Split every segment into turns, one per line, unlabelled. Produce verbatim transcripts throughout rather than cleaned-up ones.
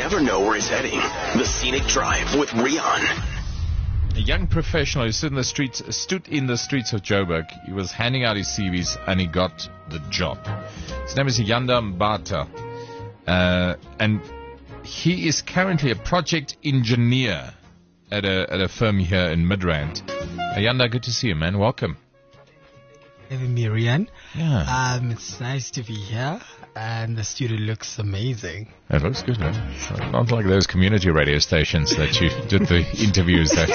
never know where he's heading. The Scenic Drive with Rian.
A young professional who stood in the streets, stood in the streets of Joburg. He was handing out his C Vs and he got the job. His name is Yanda Mbata, uh, and he is currently a project engineer at a at a firm here in Midrand. Uh, Yanda, good to see you, man. Welcome.
Having me, Rian.
Yeah.
Um, it's nice to be here, and the studio looks amazing.
It looks good, man. Not like those community radio stations that you did the interviews at.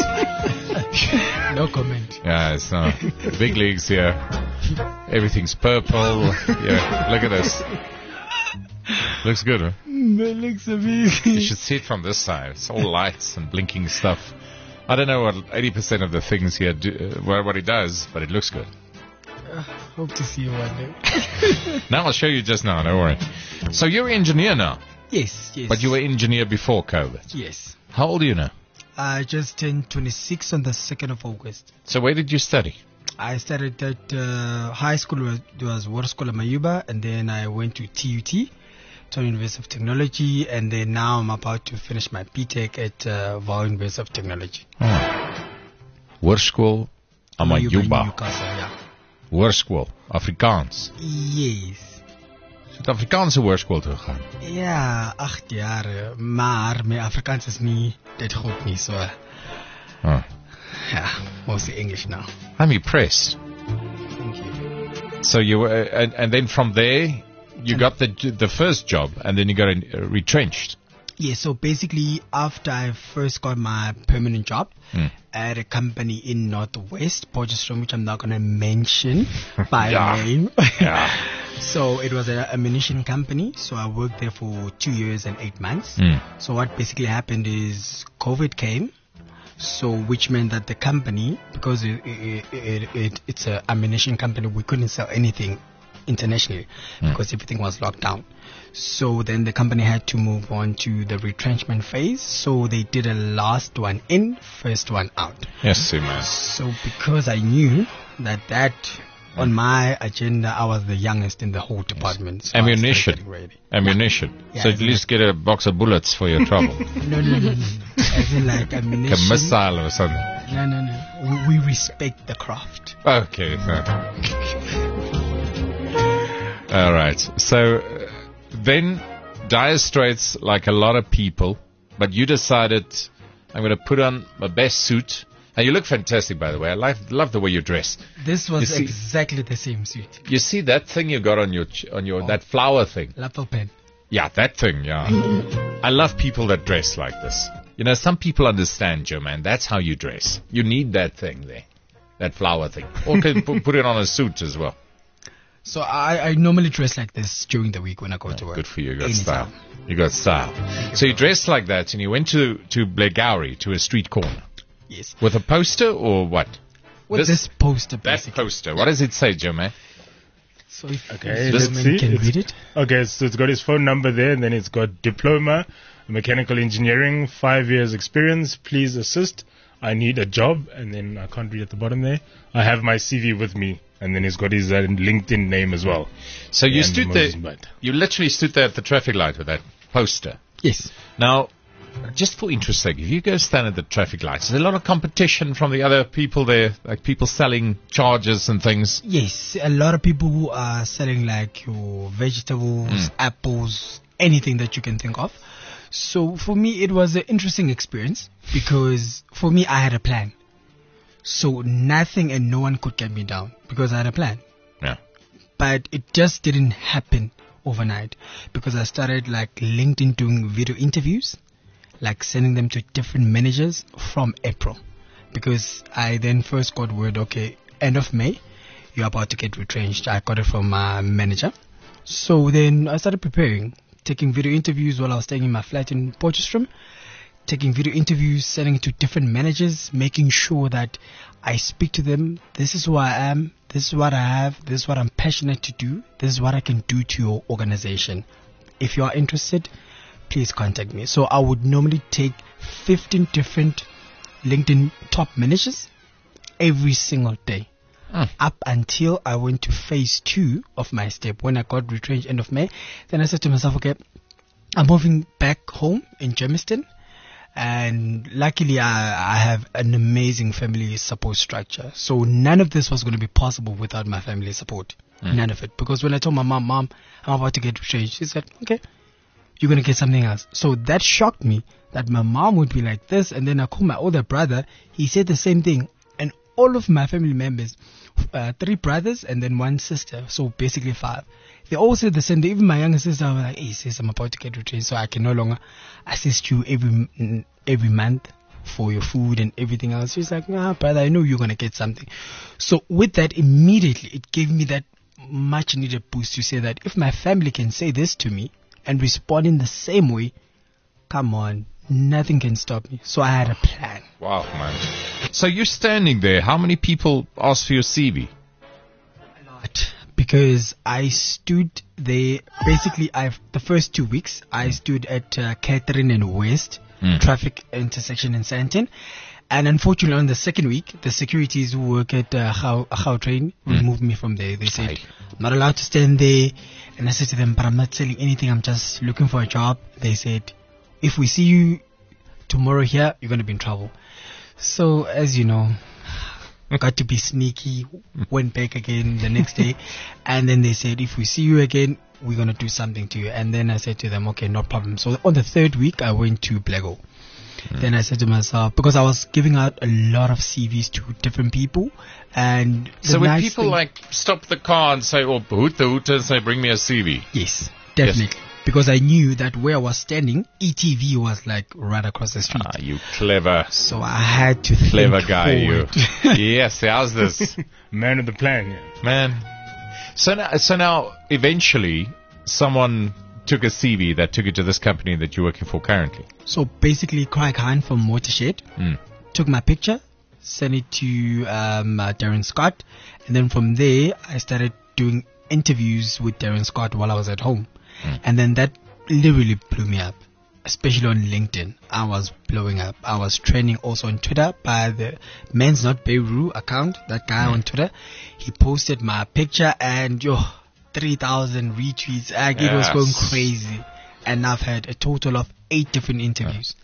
No comment.
Yeah, it's not. Big leagues here. Everything's purple. Yeah, look at this. Looks good, huh?
That looks amazing.
You should see it from this side. It's all lights and blinking stuff. I don't know what eighty percent of the things here do, uh, what what it does, but it looks good.
Uh, hope to see you one day.
Now I'll show you just now, don't worry. So you're an engineer now?
Yes, yes.
But you were engineer before COVID?
Yes.
How old are you now?
I just turned twenty-six on the second of August.
So where did you study?
I started at uh, high school, was, was War School of Mayuba, and then I went to T U T, Tshwane University of Technology, and then now I'm about to finish my P Tech at uh, Vaal University of Technology.
Oh. War School of Mayuba.
Newcastle, yeah.
Hoërskool, Afrikaans.
Yes.
Het Afrikaanse hoërskool toe gegaan.
Ja, acht jaar, maar mijn Afrikaans is niet dat goed niet zo.
Oh.
Ja, mostly English now.
I'm impressed.
Thank you.
So you were, uh, and, and then from there, you got the the first job, and then you got uh, retrenched.
Yeah, so basically, after I first got my permanent job
mm.
at a company in Northwest, Potchefstroom, which I'm not going to mention by
yeah.
name.
Yeah.
So it was an ammunition company. So I worked there for two years and eight months.
Mm.
So what basically happened is COVID came. So which meant that the company, because it, it, it, it, it's an ammunition company, we couldn't sell anything internationally mm. because everything was locked down. So then the company had to move on to the retrenchment phase. So they did a last one in, first one out.
Yes, man.
So because I knew that that on my agenda, I was the youngest in the whole department. So
ammunition. Ammunition.
Yeah,
so at least get a box of bullets for your trouble.
no, no, no, no. As in like ammunition.
Like a missile or something.
No, no, no. We, we respect the craft.
Okay. All right. So uh, then Dire Straits, like a lot of people, but you decided, I'm going to put on my best suit. And you look fantastic, by the way. I love, love the way you dress.
This was
see,
exactly the same suit.
You see that thing you got on your ch- on your oh. that flower thing?
Lapel pen.
Yeah, that thing. Yeah. I love people that dress like this. You know, some people understand, Joe, man. That's how you dress. You need that thing there, that flower thing, or can put it on a suit as well.
So I, I normally dress like this during the week when I go
oh,
to work.
Good for you. You got
Anytime.
style. You got style. So you dressed like that, and you went to to Blegauri, to a street corner.
Yes.
With a poster or what?
With this, this poster, basically.
That poster. What does it say, Joe, man?
So if
okay,
this man can
it's,
read it.
Okay, so it's got his phone number there, and then it's got diploma, mechanical engineering, five years experience. Please assist. I need a job, and then I can't read at the bottom there. I have my C V with me, and then he's got his uh, LinkedIn name as well.
So you
and
stood
Moses
there.
Butt.
You literally stood there at the traffic light with that poster.
Yes.
Now, just for interest sake, if you go stand at the traffic lights, there's a lot of competition from the other people there, like people selling chargers and things.
Yes, a lot of people who are selling like your vegetables, mm. apples, anything that you can think of. So for me, it was an interesting experience because for me, I had a plan. So nothing and no one could get me down because I had a plan.
Yeah.
But it just didn't happen overnight because I started like LinkedIn doing video interviews, like sending them to different managers from April. Because I then first got word, okay, end of May, you're about to get retrenched. I got it from my manager. So then I started preparing, taking video interviews while I was staying in my flat in Potchefstroom, taking video interviews, sending it to different managers, making sure that I speak to them. This is who I am. This is what I have. This is what I'm passionate to do. This is what I can do to your organization. If you are interested, please contact me. So I would normally take fifteen different LinkedIn top managers every single day. Mm. Up until I went to phase two of my step. When I got retrenched end of May, then I said to myself, okay, I'm moving back home. home in Germiston. And luckily, I, I have an amazing family support structure. So none of this was going to be possible without my family support. Mm. None of it. Because when I told my mom, Mom, I'm about to get retrenched, she said, okay, you're going to get something else. So that shocked me that my mom would be like this. And then I called my older brother. He said the same thing. And all of my family members, uh, three brothers and then one sister. So basically five. They all said the same thing. Even my younger sister was like, hey, sis, I'm about to get retrenched, so I can no longer assist you every every month for your food and everything else. She's like, nah, brother, I know you're going to get something. So with that, immediately, it gave me that much needed boost to say that if my family can say this to me and respond in the same way, come on, nothing can stop me. So I had a plan.
Wow, man. So you're standing there. How many people asked for your C V?
A lot. Because I stood there, basically, I've the first two weeks, I stood at uh, Catherine and West mm. traffic intersection in Sandton. And unfortunately, on the second week, the securities who work at uh, Gautrain mm. removed me from there. They said, Aye. I'm not allowed to stand there. And I said to them, but I'm not selling anything. I'm just looking for a job. They said, if we see you tomorrow here, you're going to be in trouble. So, as you know, got to be sneaky, went back again the next day, and then they said, if we see you again, we're going to do something to you. And then I said to them, okay, no problem. So on the third week, I went to Blago. Mm. Then I said to myself, because I was giving out a lot of C Vs to different people, and
so when
nice
people
thing,
like stop the car and say, or hoot the hoot and say, bring me a C V.
Yes, definitely. Yes. Because I knew that where I was standing, E T V was like right across the street.
Ah, you clever.
So I had to
clever
think
guy,
forward.
you. Yes, how's this?
Man of the plan, yeah.
Man. So now, so now, eventually, someone took a C V that took it to this company that you're working for currently.
So basically, Craig Hahn from Watershed
mm.
took my picture, sent it to um, uh, Darren Scott, and then from there, I started doing interviews with Darren Scott while I was at home. Mm. And then that literally blew me up, especially on LinkedIn. I was blowing up. I was trending also on Twitter by the Men's Not Beirut account, that guy mm. on Twitter. He posted my picture and yo, three thousand retweets. Like, yes. It was going crazy. And I've had a total of eight different interviews.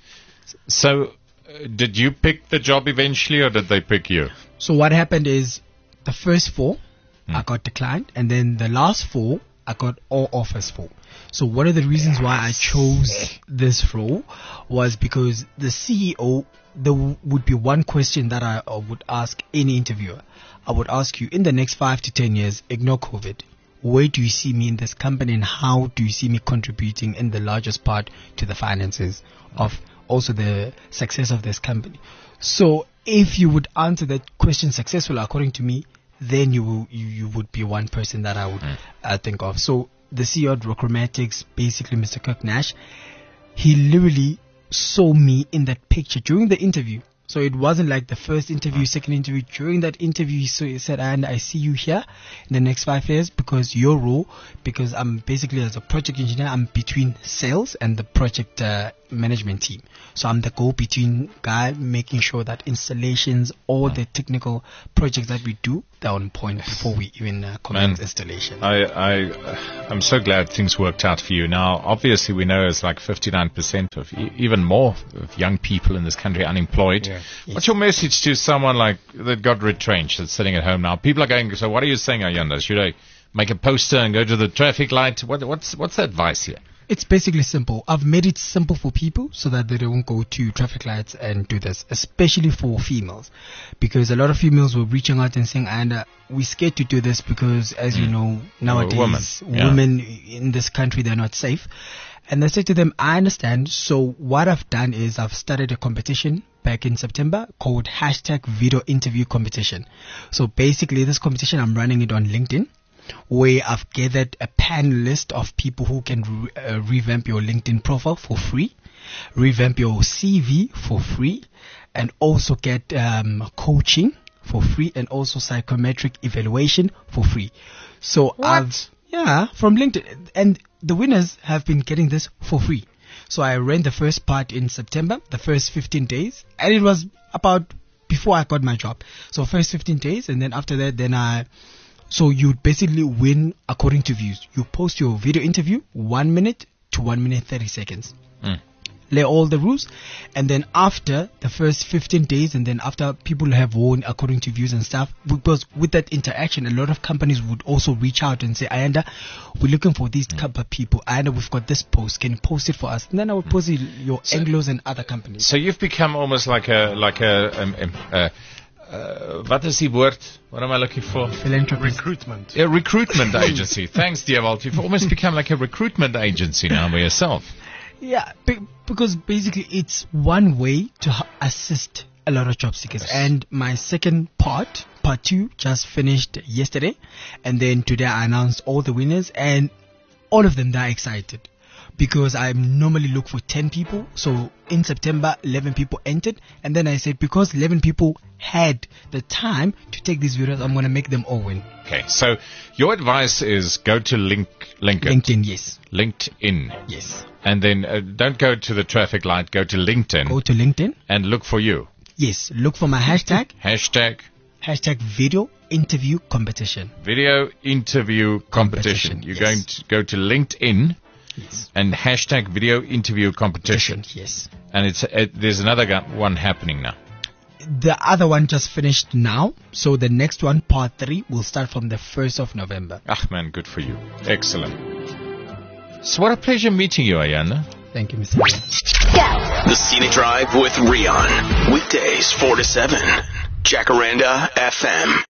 So, uh, did you pick the job eventually or did they pick you?
So what happened is the first four, mm. I got declined. And then the last four, I got all offers for. So one of the reasons yes. why I chose this role was because the C E O, there w- would be one question that I uh, would ask any interviewer. I would ask you, in the next five to ten years, ignore COVID, where do you see me in this company and how do you see me contributing in the largest part to the finances of also the success of this company? So if you would answer that question successfully, according to me, then you will, you, you would be one person that I would mm. uh, think of. So the C E O of Rockromatics, basically Mister Kirk Nash, he literally saw me in that picture during the interview. So it wasn't like the first interview, second interview. During that interview, so he said, and I see you here in the next five years because your role, because I'm basically as a project engineer, I'm between sales and the project uh, management team. So I'm the go-between guy, making sure that installations, all the technical projects that we do, they're on point before we even uh, commence installation.
I, I, I'm so glad things worked out for you. Now, obviously, we know it's like fifty-nine percent of, e- even more of young people in this country unemployed. Yeah.
Yes.
What's your message to someone like that got retrenched that's sitting at home now? People are going, so what are you saying, Ayanda? Should I make a poster and go to the traffic light? What, what's what's the advice here?
It's basically simple. I've made it simple for people so that they don't go to traffic lights and do this, especially for females. Because a lot of females were reaching out and saying, and uh, we're scared to do this because, as mm. you know, nowadays,
women, yeah.
women in this country, they're not safe. And I said to them, I understand. So what I've done is I've started a competition back in September called hashtag video interview competition. So basically this competition, I'm running it on LinkedIn, where I've gathered a panelist of people who can re- uh, revamp your LinkedIn profile for free, revamp your C V for free, and also get um, coaching for free, and also psychometric evaluation for free. So
what?
I've, yeah, from LinkedIn. And the winners have been getting this for free. So I ran the first part in September, the first fifteen days, and it was about before I got my job. So first fifteen days, and then after that, then I... So you basically win according to views. You post your video interview one minute to one minute thirty seconds.
Mm.
lay all the rules, and then after the first fifteen days, and then after people have won according to views and stuff, because with that interaction, a lot of companies would also reach out and say, Ayanda, we're looking for these type of people. Ayanda, we've got this post. Can you post it for us? And then I would post it your
So-
Anglos and other companies.
So you've become almost like a like a um, um, uh, uh, what is the word? What am I looking for?
Philanthropist.
Recruitment.
A recruitment agency. Thanks, Diewald. You've almost become like a recruitment agency now by yourself.
Yeah, be- because basically it's one way to h- assist a lot of job seekers.
Yes.
And my second part, part two, just finished yesterday. And then today I announced all the winners, and all of them, they're excited. Because I normally look for ten people. So in September, eleven people entered. And then I said, because eleven people had the time to take these videos, I'm going to make them all win.
Okay, so your advice is go to link, link it.
LinkedIn, yes.
LinkedIn.
Yes.
And then uh, don't go to the traffic light, go to LinkedIn
Go to LinkedIn.
and look for you.
Yes. Look for my hashtag,
Hashtag
hashtag video interview competition.
video interview competition.
Competition,
You're
yes.
going to go to LinkedIn
Yes.
and hashtag video interview competition.
Yes.
And it's uh, there's another gu- one happening now.
The other one just finished now. So the next one, part three, will start from the first of November.
Ah, man, good for you. Excellent. So what a pleasure meeting you, Ayanda.
Thank you, Mister
The Scenic Drive with Rion. Weekdays four to seven. Jacaranda F M.